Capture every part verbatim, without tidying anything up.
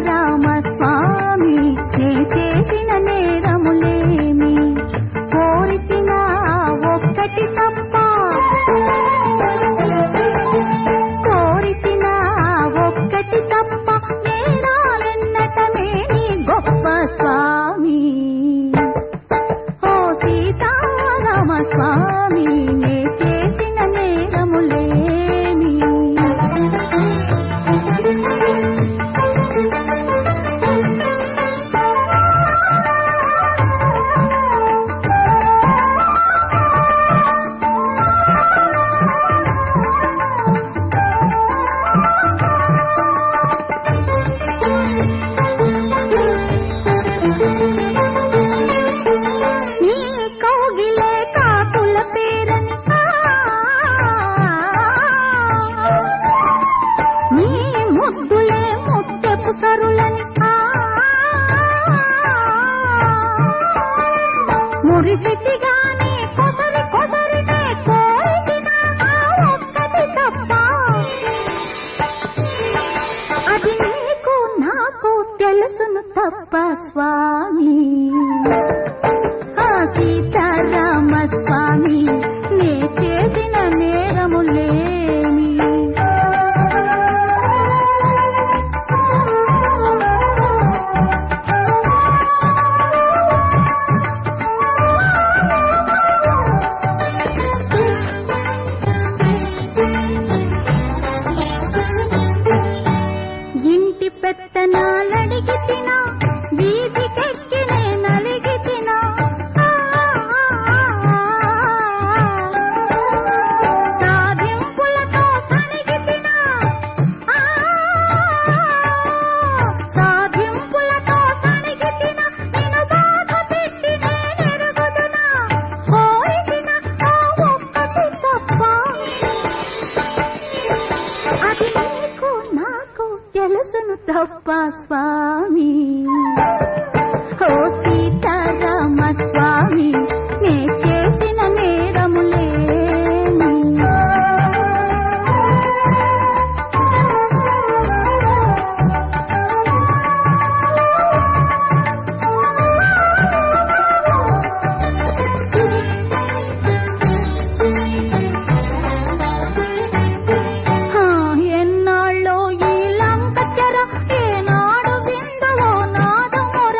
సీతారామ స్వామి నే చేసిన నేరములేమి కోరితిన ఒక్కటి తప్ప కోరితిన ఒక్కటి తప్ప నేరాలెన్నటమే నీ గొప్ప స్వామి ఓ సీతారామ స్వామి నే చేసిన నేరములేమి నీ కౌగిలే కాసుల పేరని నీ ముద్దులే ముత్తెపు సరులని మురిసిటిగానే కొసరి కొసరినే కోరిన ఒక్కటి తప్ప అది నీకు నాకు తెలుసును తప్ప స్వామి ఆ సీతారామ స్వామి నే చేసిన నేరములేమి ఇంటి పెత్తనాలడిగి తినా వీధికెక్కి నే నలిగి తినా సాధింపులతో సనిగి తినా సాధింపులతో సనిగి తినా నిన్ను బాధ పెట్టి నేనెరుగుదునా కోరితిన ఆ ఒక్కటి తప్ప అది నీకు నాకు తెలుసును తప్ప స్వామి ఓ సీతారామ స్వామి నే చేసిన నేరములేమి ఆ, ఎన్నాళ్ళో ఈ లంక చెర ఏనాడు విందువో నాదు మొర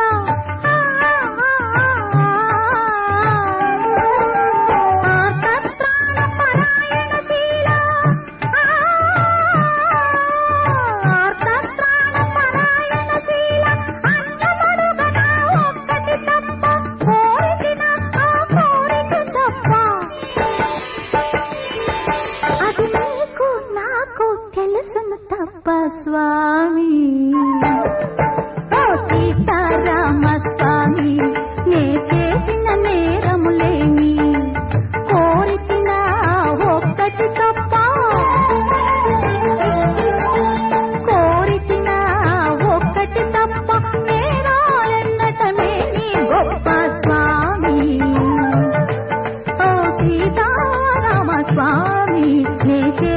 ఆర్తత్రాణ పరాయణశీల ఆర్తత్రాణ పరాయణశీల అన్నమడుగన ఒక్కటి తప్ప కోరితిన ఆ కోరిక తప్ప అది నీకు నాకు తెలుసును తప్ప స్వామి ఓ సీతారామ స్వామి నే చేసిన నేరములేమి కోరితిన ఒక్కటి తప్ప కోరితిన ఒక్కటి తప్ప నేరాలెన్నటమే నీ గొప్ప స్వామి ఓ సీతారామ స్వామి నే